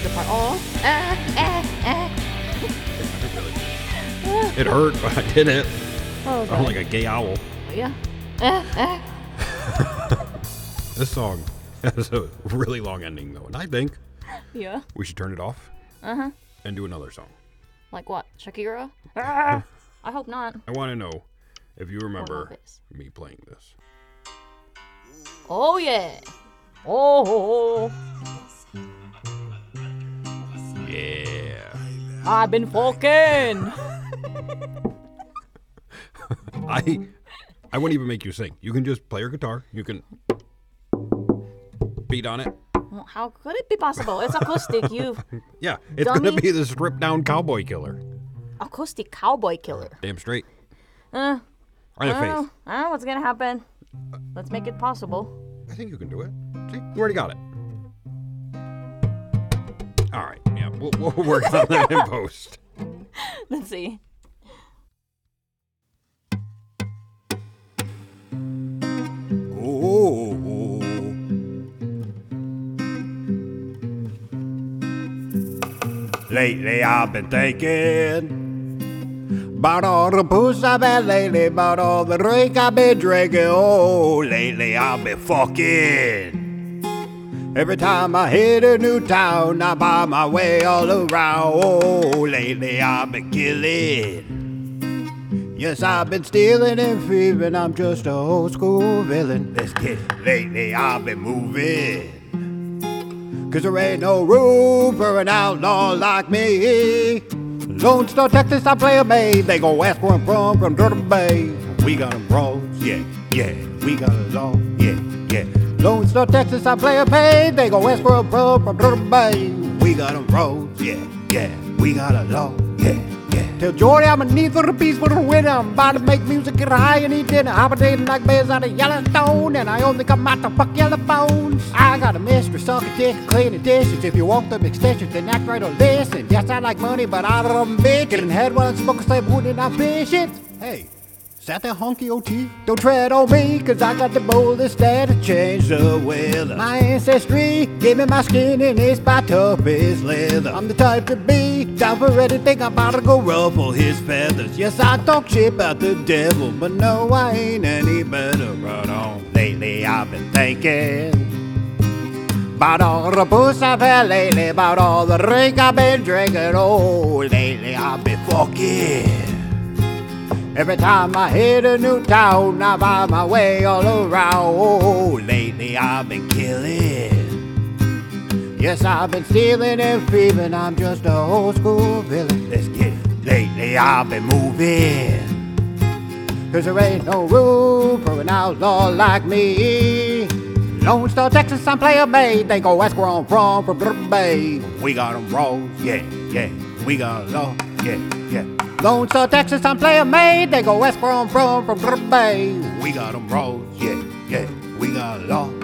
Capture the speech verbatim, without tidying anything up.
the part. Oh, eh, eh, eh. It hurt, but I did it. Oh, I'm like a gay owl. yeah. Eh, eh. This song has a really long ending, though, and I think Yeah. we should turn it off Uh huh. and do another song. Like what? Shakira? Ah, I hope not. I want to know if you remember this. me playing this. Oh yeah. Oh, Yeah. I've been fucking. I I wouldn't even make you sing. You can just play your guitar. You can beat on it. Well, how could it be possible? It's acoustic. You Yeah, it's Dummy. gonna be the stripped down cowboy killer. acoustic cowboy killer. Damn straight. Uh, Right I in the don't face. know. I don't know what's gonna happen. Let's make it possible. I think you can do it. See, you already got it. All right. Yeah, we'll, we'll work on that in post. Let's see. Oh. Lately I've been thinking about all the booze I've had lately, about all the drink I've been drinking. Oh, lately I've been fucking. Every time I hit a new town, I buy my way all around. Oh, lately I've been killing. Yes, I've been stealing and thieving. I'm just a old school villain. Let's get it. Lately I've been moving. Cause there ain't no room for an outlaw like me. Lone Star, Texas, I play a maid. They go ask where I'm from, from Dirty Bay. We got 'em rolls, yeah, yeah. We got a law, yeah, yeah. Lone Star, Texas, I play a maid. They go ask where I'm from, from Dirty Bay. We got 'em rolls, yeah, yeah. We got a law, yeah, yeah. Tell Jordy I'm a need for the peace for the winter. I'm about to make music, get high and eat dinner. Hibernating like bears out of Yellowstone. And I only come out to fuck yellow bones. I got a mistress, suck a dick, clean the dishes. If you want them extensions, then act right or listen. Yes, I like money, but I don't bitch. Getting head while I smoke a slab wood and I'm patient. Hey. Is that that honky O T? Don't tread on me, cause I got the boldest that to change the weather. My ancestry gave me my skin and it's by toughest leather. I'm the type to be down for anything, I'm about to go ruffle his feathers. Yes, I talk shit about the devil, but no, I ain't any better. Right on. Lately I've been thinking about all the booze I've had lately, about all the drink I've been drinking. Oh, lately I've been fucking. Every time I hit a new town, I buy my way all around. Oh, lately I've been killing. Yes, I've been stealing and thieving. I'm just a old school villain. Let's get it. Lately I've been moving. Cause there ain't no room for an outlaw like me. Lone Star, Texas, I'm player made. They go ask where I'm from, from Dirty Bay. We got 'em rolls, yeah, yeah. We got a law, yeah, yeah. Lone Star, Texas, I'm player made. They go west where I'm from, from Dirty Bay. We got 'em rolls, yeah, yeah. We got a law.